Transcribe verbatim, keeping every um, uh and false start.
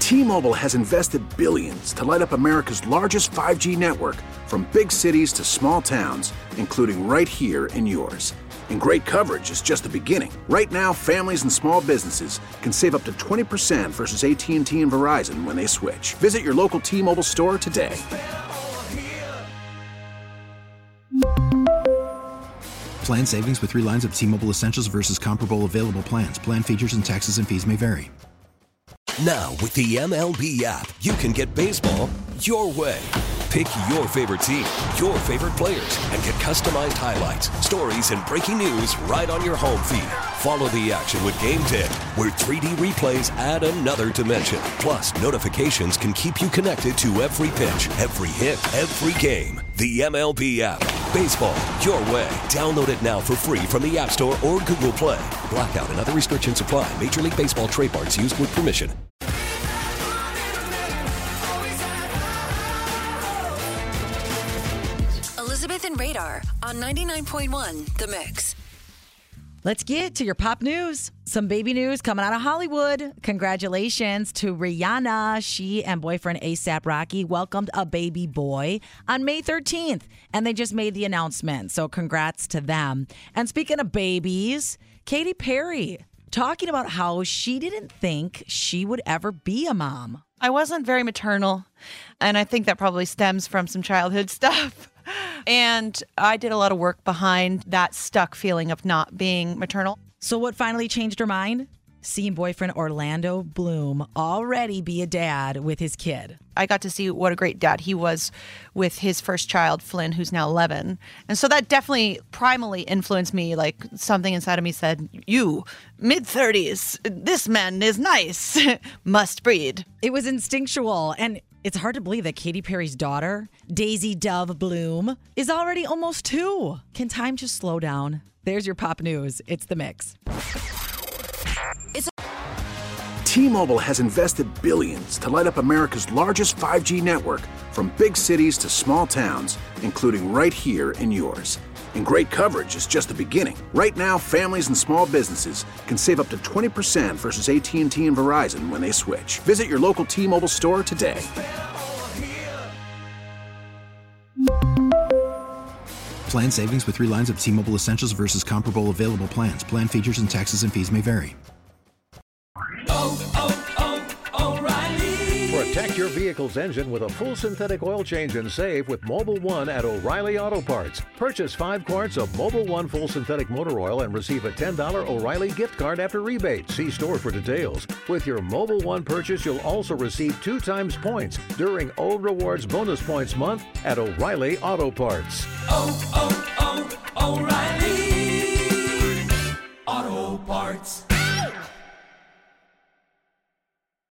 T-Mobile has invested billions to light up America's largest five G network, from big cities to small towns, including right here in yours. And great coverage is just the beginning. Right now, families and small businesses can save up to twenty percent versus A T and T and Verizon when they switch. Visit your local T-Mobile store today. Plan savings with three lines of T-Mobile Essentials versus comparable available plans. Plan features and taxes and fees may vary. Now, with the M L B app, you can get baseball your way. Pick your favorite team, your favorite players, and get customized highlights, stories, and breaking news right on your home feed. Follow the action with Game Day, where three D replays add another dimension. Plus, notifications can keep you connected to every pitch, every hit, every game. The M L B app. Baseball your way. Download it now for free from the App Store or Google Play. Blackout and other restrictions apply. Major League Baseball trademarks used with permission. Elizabeth and Radar on ninety-nine point one The Mix. Let's get to your pop news. Some baby news coming out of Hollywood. Congratulations to Rihanna. She and boyfriend A$AP Rocky welcomed a baby boy on May thirteenth, and they just made the announcement. So congrats to them. And speaking of babies, Katy Perry talking about how she didn't think she would ever be a mom. I wasn't very maternal, and I think that probably stems from some childhood stuff. And I did a lot of work behind that stuck feeling of not being maternal. So what finally changed her mind? Seeing boyfriend Orlando Bloom already be a dad with his kid. I got to see what a great dad he was with his first child, Flynn, who's now eleven. And so that definitely primally influenced me. Like, something inside of me said, you, mid-thirties, this man is nice, must breed. It was instinctual, and it's hard to believe that Katy Perry's daughter, Daisy Dove Bloom, is already almost two. Can time just slow down? There's your pop news. It's The Mix. It's T-Mobile has invested billions to light up America's largest five G network, from big cities to small towns, including right here in yours. And great coverage is just the beginning. Right now, families and small businesses can save up to twenty percent versus A T and T and Verizon when they switch. Visit your local T-Mobile store today. Plan savings with three lines of T-Mobile Essentials versus comparable available plans. Plan features and taxes and fees may vary. Oh, oh, oh, O'Reilly. Protect your vehicle's engine with a full synthetic oil change and save with Mobile One at O'Reilly Auto Parts. Purchase five quarts of Mobile One full synthetic motor oil and receive a ten dollars O'Reilly gift card after rebate. See store for details. With your Mobile One purchase, you'll also receive two times points during O Rewards Bonus Points Month at O'Reilly Auto Parts. Oh, oh, oh, O'Reilly Auto Parts.